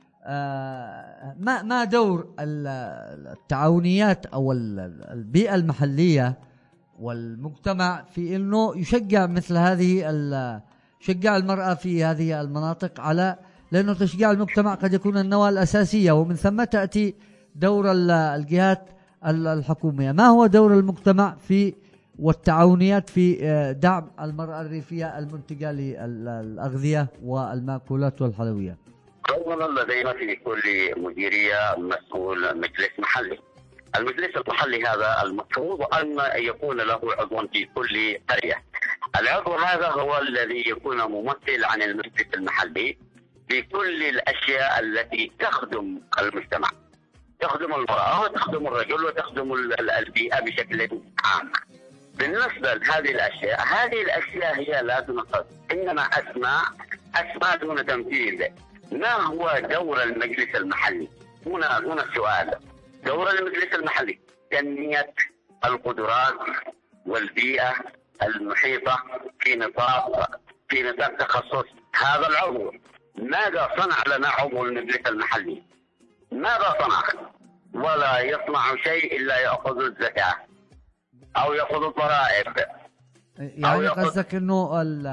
ما ما دور التعاونيات أو البيئة المحلية والمجتمع في أنه يشجع مثل هذه يشجع المرأة في هذه المناطق، على لأنه تشجيع المجتمع قد يكون النواة الأساسية، ومن ثم تأتي دور الجهات الحكومية. ما هو دور المجتمع في والتعاونيات في دعم المرأة الريفية المنتجة للأغذية والمأكولات والحلويات؟ أولا لدينا في كل مديرية مسؤول مجلس محلي. المجلس المحلي هذا المفروض أن يكون له عضو في كل قرية. العضو هذا هو الذي يكون ممثل عن المجلس المحلي في كل الأشياء التي تخدم المجتمع، تخدم المرأة وتخدم الرجل وتخدم البيئة بشكل عام. بالنسبة لهذه الأشياء، هذه الأشياء هي لا تنقص، إنما أسماء أسماء دون تنفيذ. ما هو دور المجلس المحلي؟ هنا هنا السؤال. دور المجلس المحلي تنمية القدرات والبيئة المحيطة في نطاق في نطاق تخصص هذا العضو. ماذا صنع لنا عضو المجلس المحلي؟ ماذا صنع؟ ولا يصنع شيء إلا يأخذ الزكاة أو يأخذ الضرائب. يعني قصدك انه ال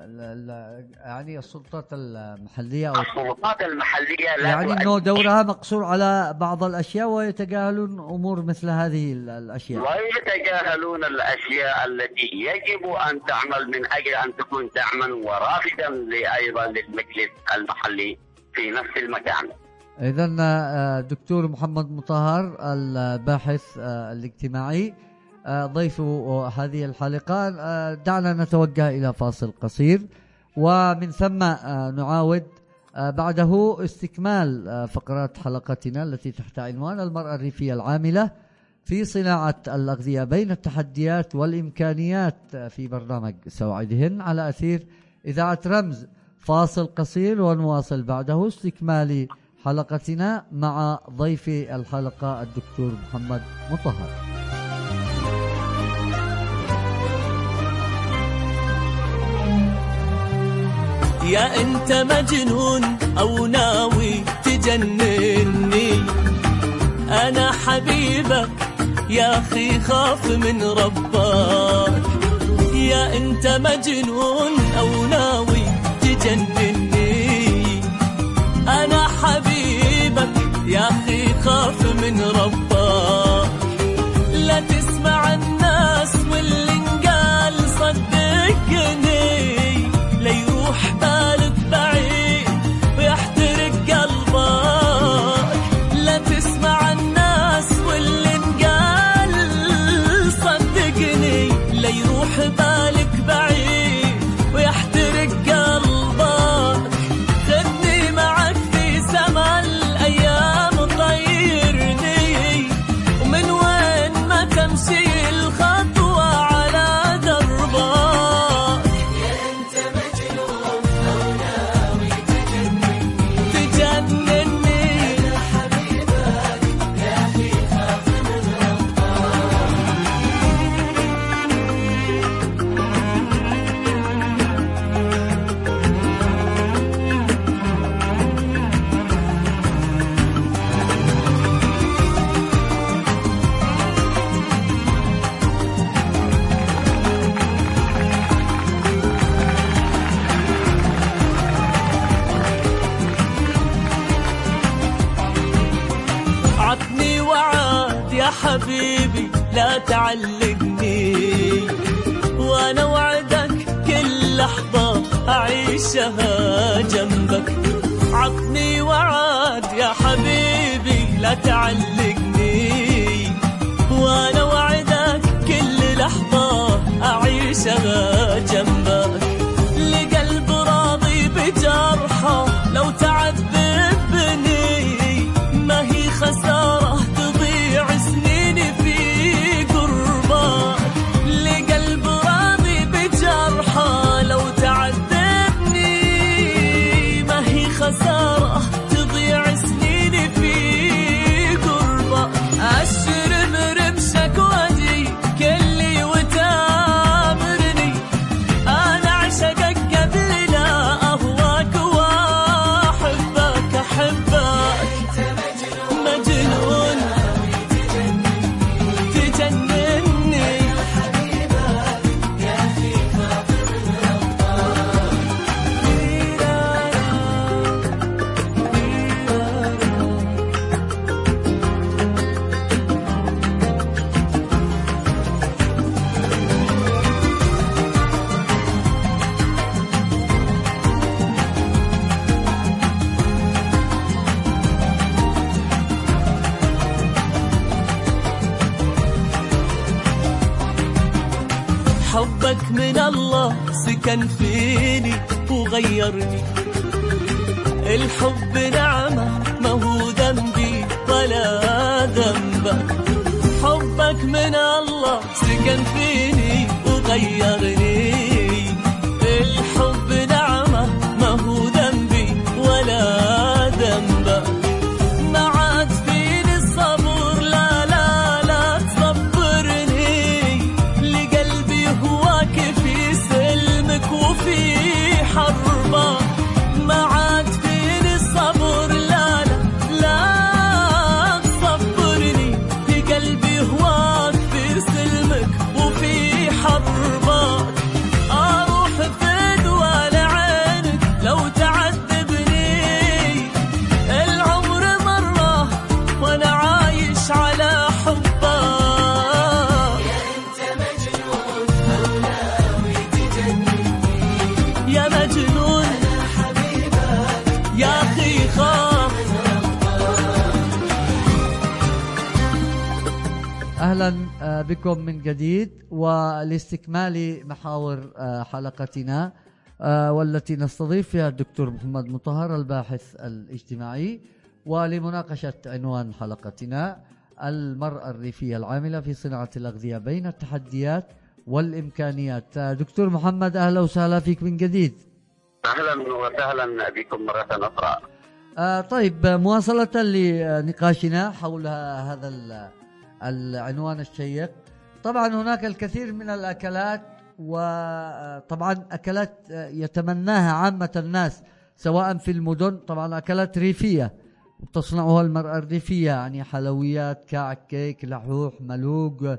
ال يعني السلطات المحليه او السلطات المحليه لا يعني انه دورها مقصور على بعض الاشياء ويتجاهلون امور مثل هذه الاشياء، ويتجاهلون الاشياء التي يجب ان تعمل من اجل ان تكون دعما ورافدا ايضا للمجلس المحلي في نفس المكان. اذا دكتور محمد مطهر الباحث الاجتماعي ضيف هذه الحلقة، دعنا نتوجه إلى فاصل قصير ومن ثم نعاود بعده استكمال فقرات حلقتنا التي تحت عنوان المرأة الريفية العاملة في صناعة الأغذية بين التحديات والإمكانيات في برنامج سواعدهن على أثير إذاعة رمز. فاصل قصير ونواصل بعده استكمال حلقتنا مع ضيف الحلقة الدكتور محمد مطهر. يا انت مجنون او ناوي تجنني، انا حبيبك يا اخي خاف من ربك. يا انت مجنون او ناوي تجنني، انا حبيبك يا اخي خاف من ربك. لا تسمع الناس واللي انقال صدقني، لا يروح بالك بعيد ويحترق قلبك. لا تسمع الناس واللي انقال صدقني، لا يروح بالك بعيد ويحترق قلبك. خدني معك في سما الايام طيرني، ومن وين ما تمشي الخطوه على دربك. عطني وعد يا حبيبي لا تعلقني، وانا وعدك كل لحظة اعيشها جنبك. عطني وعد يا حبيبي لا تعلقني، وانا وعدك كل لحظة اعيشها جنبك. لقلب راضي بجرحه لو تعذبني، ما هي خسارة تضيع سنيني في قربك. لقلب حبك من الله سكن فيني وغيرني. الحب نعمة ما هو ذنبي ولا ذنبك. حبك من الله سكن فيني وغيرني. الحب نعمة ما هو ذنبي ولا ذنبك. ما عاد فيني الصبر لا لا لا تصبرني. لقلبي هواك في سلمك وفي حربك. ما عاد فيني الصبر لا لا لا تصبرني. لقلبي هواك في سلمك وفي حربك. أروح فدوى لعينك لو تعذبني. العمر مرة وأنا عايش على حبك. يا مجنون يا أخي خاف. أهلا بكم من جديد ولاستكمال محاور حلقتنا والتي نستضيف فيها الدكتور محمد مطهر الباحث الاجتماعي، ولمناقشة عنوان حلقتنا المرأة الريفية العاملة في صناعة الأغذية بين التحديات والإمكانيات. دكتور محمد أهلا وسهلا فيك من جديد. أهلا وسهلا بكم مرة أخرى. آه طيب، مواصلة لنقاشنا حول هذا العنوان الشيق. طبعا هناك الكثير من الأكلات، وطبعا أكلات يتمناها عامة الناس سواء في المدن، طبعا أكلات ريفية تصنعها المرأة الريفية، يعني حلويات، كعك، كيك، لحوح، ملوق،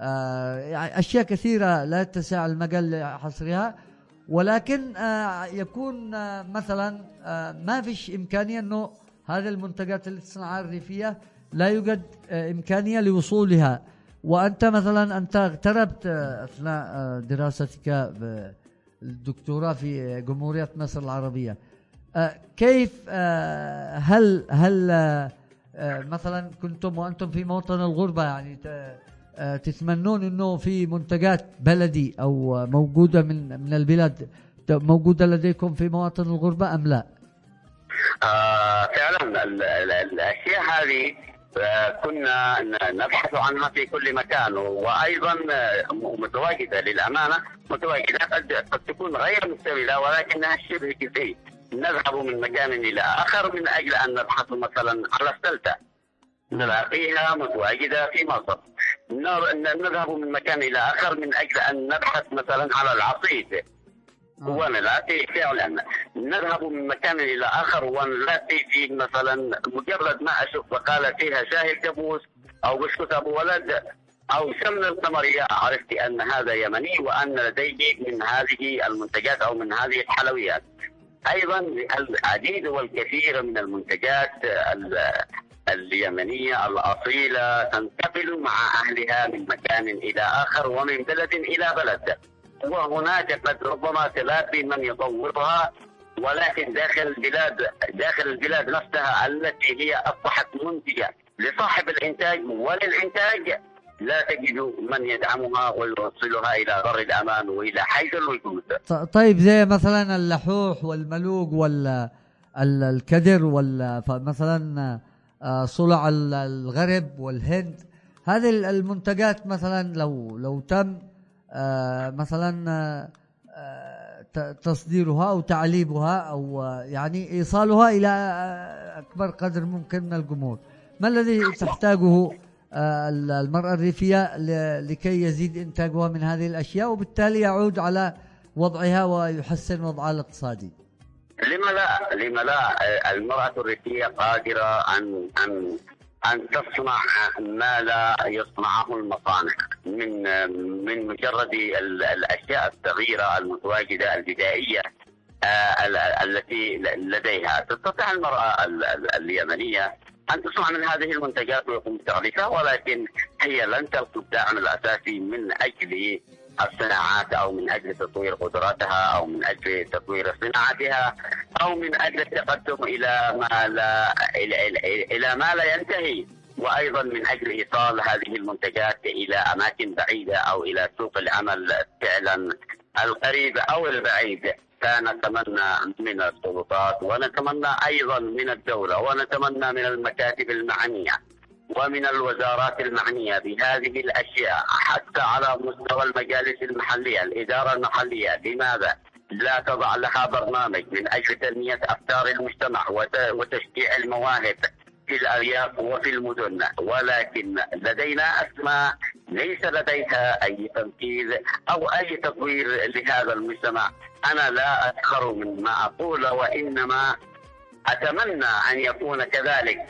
آه أشياء كثيرة لا يتسع المجال لحصرها. ولكن آه يكون آه مثلا آه ما فيش إمكانية أنه هذه المنتجات اللي تصنعها الريفية لا يوجد آه إمكانية لوصولها. وأنت مثلا أنت اغتربت آه أثناء آه دراستك بالدكتوراه في جمهورية مصر العربية. آه كيف آه هل هل آه مثلا كنتم وأنتم في موطن الغربة يعني تتمنون انه في منتجات بلدي او موجوده من من البلاد موجوده لديكم في مواطن الغربه ام لا؟ آه فعلا الاشياء هذه كنا نبحث عنها في كل مكان، وايضا متواجده للامانه، متواجده قد قد تكون غير مستويه ولكنها شبه كثير. نذهب من مكان الى اخر من اجل ان نبحث مثلا على السلطه، نلاقيها متواجده في مصر. نذهب من مكان إلى آخر من أجل أن نبحث مثلا على العصيد ونلاقي فعلا. نذهب من مكان إلى آخر ونلاقي في مثلا مجرد ما أشوف بقالة فيها شاي الكابوس أو بسكوت أبو ولد أو سمن القمرية، عرفت أن هذا يمني وأن لديه من هذه المنتجات أو من هذه الحلويات. أيضا العديد والكثير من المنتجات اليمنية الأصيلة تنتقل مع أهلها من مكان إلى آخر ومن بلد إلى بلد، وهناك قد ربما تلاقي من يطورها، ولكن داخل البلاد داخل البلاد نفسها التي هي أصبحت منتجة لصاحب الإنتاج وللإنتاج لا تجد من يدعمها ويوصلها إلى بر الأمان وإلى حيث الوجود. طيب زي مثلا اللحوح والملوق والكدر مثلا صلع الغرب والهند، هذه المنتجات مثلا لو لو تم مثلا تصديرها أو تعليبها أو يعني إيصالها إلى أكبر قدر ممكن من الجمهور، ما الذي تحتاجه المرأة الريفية لكي يزيد إنتاجها من هذه الأشياء وبالتالي يعود على وضعها ويحسن وضعها الاقتصادي؟ لما لا لما لا المرأة الريفية قادرة أن أن أن تصنع ما لا يصنعه المصانع من من مجرد الأشياء الصغيرة المتواجدة البدائية التي لديها. تستطيع المرأة اليمنية أن تصنع من هذه المنتجات ويقوم بتغليفها، ولكن هي لن تلقى الدعم الأساسي من أجل الصناعات أو من أجل تطوير قدراتها أو من أجل تطوير صناعتها أو من أجل التقدم إلى ما لا إلى, إلى, إلى ما لا ينتهي وأيضا من أجل إيصال هذه المنتجات إلى أماكن بعيدة أو إلى سوق العمل فعلا القريب أو البعيد. فنتمنى من السلطات ونتمنى أيضا من الدولة ونتمنى من المكاتب المعنية ومن الوزارات المعنية بهذه الأشياء حتى على مستوى المجالس المحلية، الإدارة المحلية، لماذا لا تضع لها برنامج من أجل تنمية أفكار المجتمع وتشجيع المواهب في الأرياف وفي المدن؟ ولكن لدينا أسماء ليس لديها أي تنفيذ أو أي تطوير لهذا المجتمع. أنا لا أسخر من ما أقول، وإنما أتمنى أن يكون كذلك.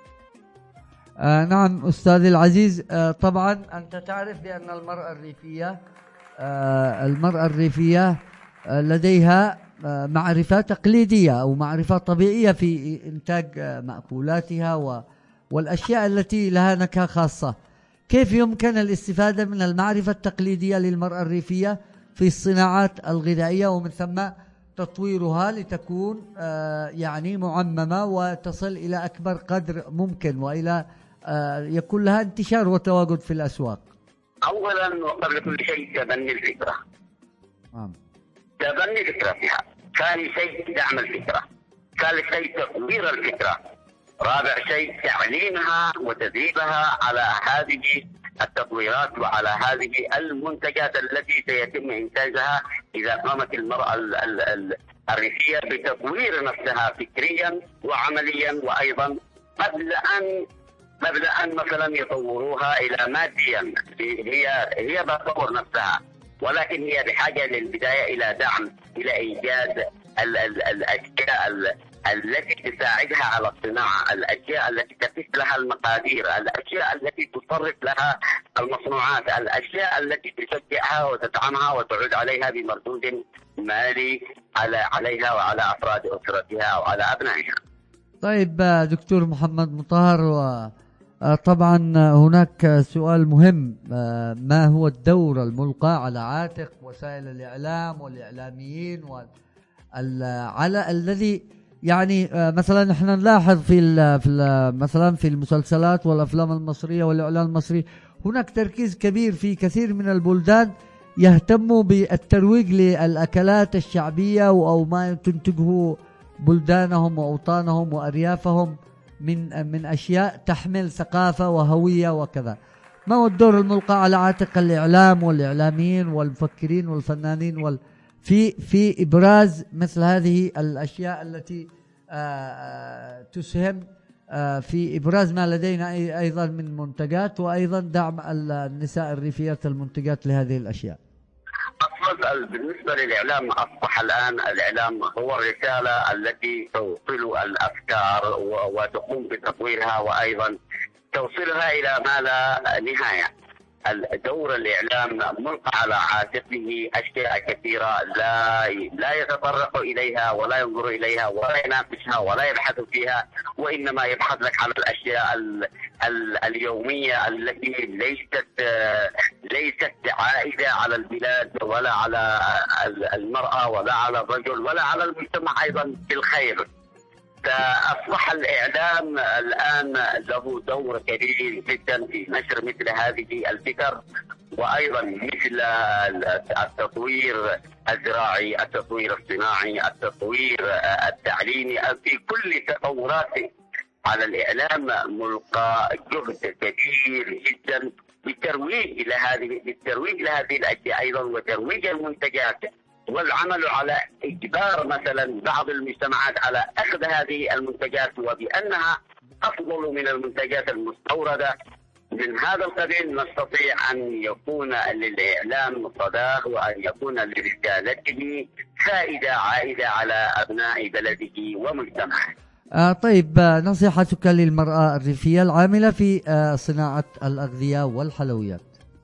آه نعم أستاذي العزيز، آه طبعا أنت تعرف بأن المرأة الريفية آه المرأة الريفية آه لديها آه معرفة تقليدية أو معرفة طبيعية في إنتاج آه مأكولاتها و والأشياء التي لها نكهة خاصة. كيف يمكن الاستفادة من المعرفة التقليدية للمرأة الريفية في الصناعات الغذائية ومن ثم تطويرها لتكون آه يعني معممة وتصل إلى أكبر قدر ممكن وإلى آه يكون لها انتشار وتواجد في الأسواق؟ أولا وقبل كل شيء تبني الفكرة. آه. تبني فكرتها. ثاني شيء دعم الفكرة. ثالث شيء تطوير الفكرة. رابع شيء تعليمها وتدريبها على هذه التطويرات وعلى هذه المنتجات التي سيتم إنتاجها إذا قامت المرأة الريفية بتطوير نفسها فكريا وعمليا، وأيضا قبل أن قبل أن مثلا يطوروها إلى ماديا. هي هي بتطور نفسها، ولكن هي بحاجة للبداية إلى دعم، إلى إيجاد الأشياء التي تساعدها على الصناعة، الأشياء التي تقيس لها المقادير، الأشياء التي تصرف لها المصنوعات، الأشياء التي تشجعها وتدعمها وتعود عليها بمردود مالي على عليها وعلى أفراد أسرتها وعلى أبنائها. طيب دكتور محمد مطهر، طبعا هناك سؤال مهم، ما هو الدور الملقى على عاتق وسائل الإعلام والإعلاميين على الذي يعني مثلا نحن نلاحظ في ال في ال مثلا في المسلسلات والافلام المصريه والاعلان المصري هناك تركيز كبير في كثير من البلدان يهتموا بالترويج للاكلات الشعبيه او ما تنتجه بلدانهم واوطانهم واريافهم من من اشياء تحمل ثقافه وهويه وكذا. ما هو الدور الملقى على عاتق الاعلام والاعلاميين والمفكرين والفنانين وال في في إبراز مثل هذه الأشياء التي آآ تسهم في إبراز ما لدينا أيضا من منتجات، وأيضا دعم النساء الريفيات المنتجات لهذه الأشياء؟ أصلا بالنسبة للإعلام أصبح الآن الإعلام هو الرسالة التي توصل الأفكار وتقوم بتطويرها وأيضا توصلها إلى ما لا نهاية. الدور الإعلام ملقى على عاتقه أشياء كثيرة لا لا يتطرق إليها ولا ينظر إليها ولا يناقشها ولا يبحث فيها، وإنما يبحث لك على الأشياء ال ال اليومية التي ليست ليست عائدة على البلاد ولا على المرأة ولا على الرجل ولا على المجتمع أيضا بالخير. فأصبح الإعلام الآن له دور كبير جدا في نشر مثل هذه الفكر، وأيضا مثل التطوير الزراعي، التطوير الصناعي، التطوير التعليمي. في كل تطورات على الإعلام ملقى جهد كبير جدا بالترويج إلى هذه بالترويج لهذه الأشياء أيضا، وترويج المنتجات، والعمل على إجبار مثلا بعض المجتمعات على أخذ هذه المنتجات وبأنها أفضل من المنتجات المستوردة. من هذا القبيل نستطيع أن يكون للإعلام صداه وأن يكون لرسالته فائدة عائدة على أبناء بلده ومجتمعه. آه طيب، نصيحتك للمرأة الريفية العاملة في آه صناعة الأغذية والحلويات؟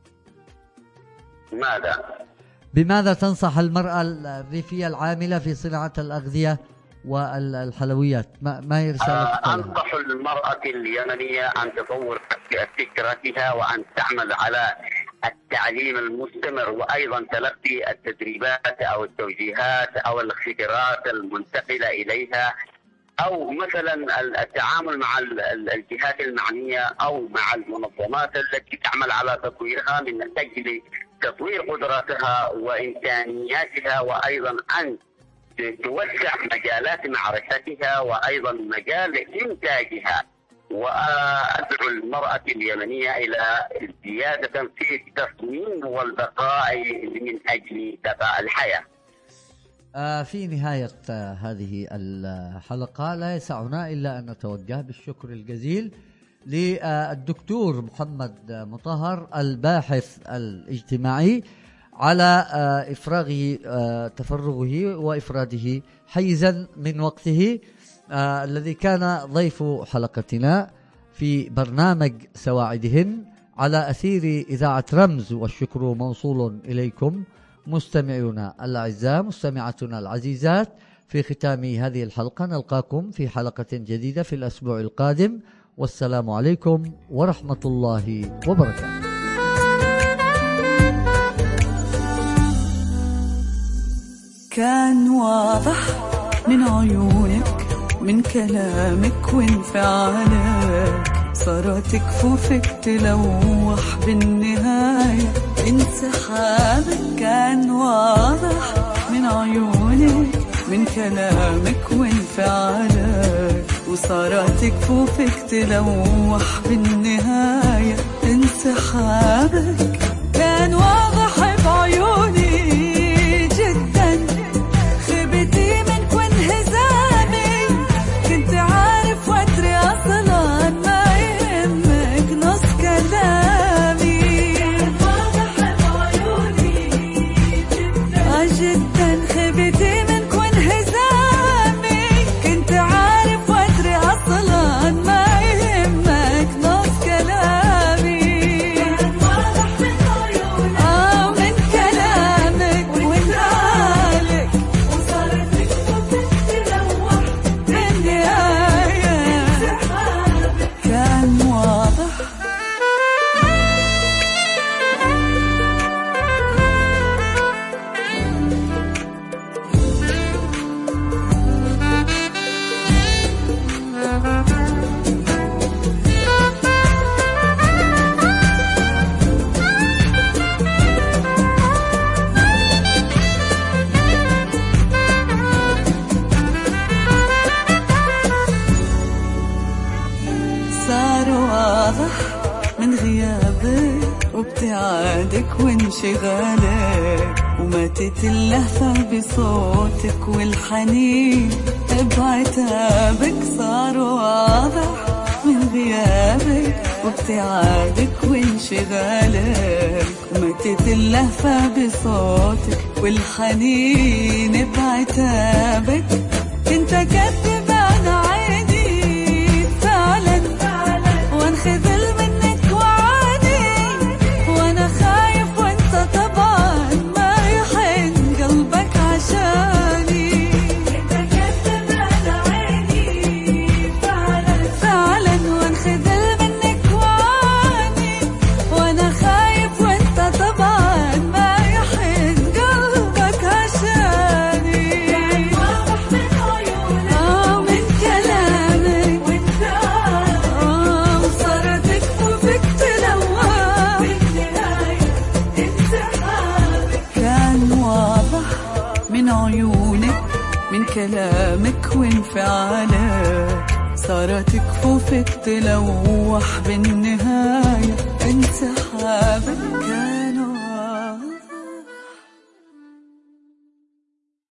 ماذا؟ بماذا تنصح المرأة الريفية العاملة في صناعة الأغذية والحلويات؟ ما ما هي رسالتك؟ أنصح المرأة اليمنية أن تطور فكرتها وأن تعمل على التعليم المستمر، وأيضا تلقي التدريبات أو التوجيهات أو الخبرات المنتقلة إليها أو مثلا التعامل مع الجهات المعنية أو مع المنظمات التي تعمل على تطويرها من أجل تطوير قدراتها وإمكانياتها، وأيضا أن توسع مجالات معرفتها وأيضا مجال إنتاجها. وأدعو المرأة اليمنية إلى زيادة في التصميم والبقاء من أجل بقاء الحياة. في نهاية هذه الحلقة لا يسعنا إلا أن نتوجه بالشكر الجزيل للدكتور محمد مطهر الباحث الاجتماعي على إفراغه تفرغه وإفراده حيزا من وقته الذي كان ضيف حلقتنا في برنامج سواعدهن على أثير إذاعة رمز، والشكر موصول إليكم مستمعينا الأعزاء مستمعاتنا العزيزات. في ختام هذه الحلقة نلقاكم في حلقة جديدة في الأسبوع القادم، والسلام عليكم ورحمة الله وبركاته. كان واضح من عيونك من كلامك وانفعالك، صارت كفوفك تلوح بالنهاية انسحابك. كان واضح من عيونك من كلامك وانفعالك، وصارت كفوفك تلوح بالنهاية انسحابك. كان واضح بعيوني جدا خبتي منك وانهزامي، كنت عارف وادري اصلا ما يهمك نص كلامي. كان واضح بعيوني جدا جدا خبتي منك وانهزامي، كنت عارف وادري اصلا ما يهمك نص كلامي. كان واضح من عيونك اه من كلامك وانفعالك، وصارت كفوفك تلوح بالنهاية انسحابك. كان واضح صار واضح من غيابك وابتعادك وانشغالك، وماتت اللهفة بصوتك والحنين بعتابك. صار واضح من غيابك وابتعادك وانشغالك، وماتت اللهفة بصوتك والحنين بعتابك. كنت كذب انا عيني فعلا وانخذل منك وعاني، وانا خايف وانت طبعا ما يحن قلبك عشاني. كنت كذب انا عيني فعلا فعلا وانخذل منك وعاني، وانا خايف وانت طبعا ما يحن قلبك عشاني. كان واضح من عيونك اه من كلامك وانفعالك، اه وصارت كفوفك تلوح بالنهاية انسحابك. كان واضح من عيونك من كلامك وانفعالك، صارت كفوفك تلوح بالنهاية انسحابك.